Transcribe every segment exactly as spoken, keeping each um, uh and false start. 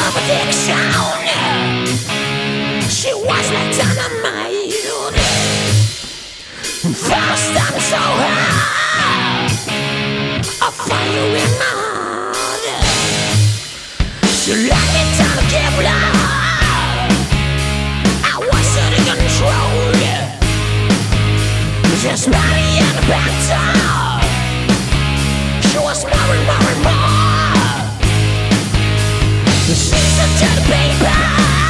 of addiction. She was like dynamite. First time so high, a fire in my heart. She let me down to give love. I wasn't in control. Just money in the bathtub. She was more and more and more. She's a dead baby,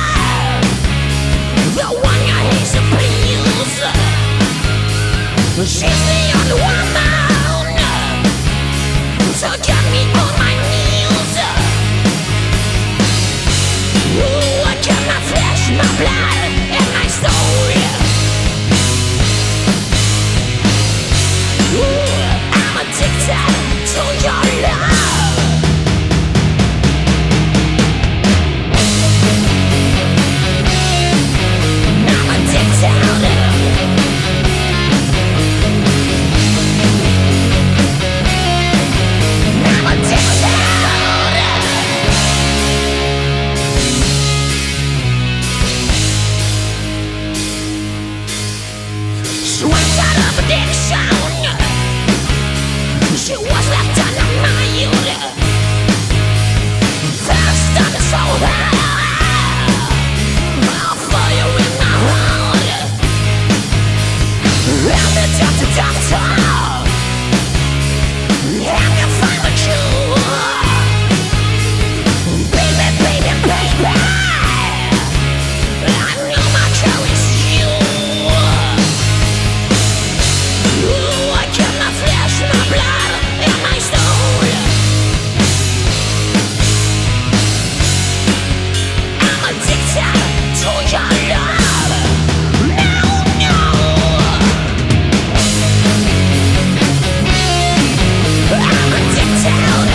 the one your hands abuse. She's the only woman to get me on my knees. Ooh, I got my flesh, my blood, and my soul. Ooh, I'm addicted to your love. I'm addicted. Swept out of addiction. She was like dynamite. First time I saw her, a fire in my heart. I'm the doctor, doctor. I'm your final cure. Baby, baby, baby, I know my cure is you. Ooh, I got my flesh, my blood, and my soul. I'm addicted to your love. No, no. I'm addicted.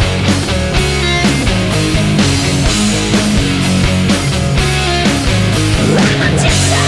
I'm addicted.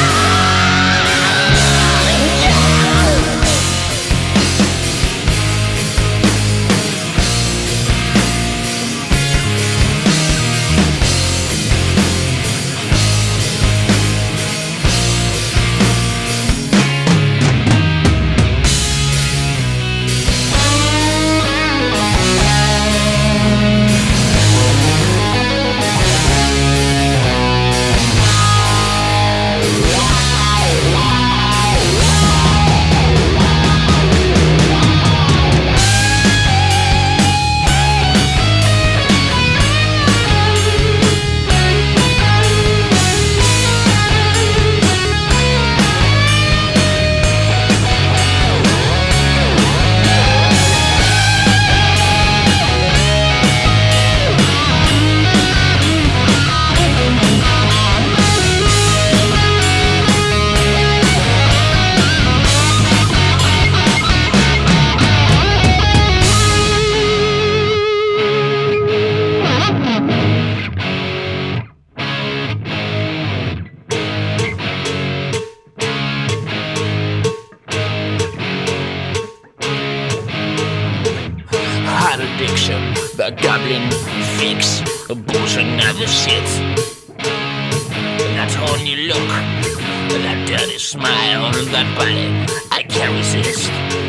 Addiction, the goblin fix, bullshit never shit. That horny look, that dirty smile, that body, I can't resist.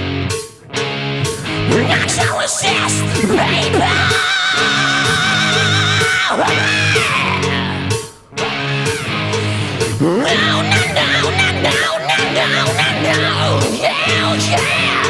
Not to resist, baby. No, no, no, no, no, no, no, no, no, yeah, yeah.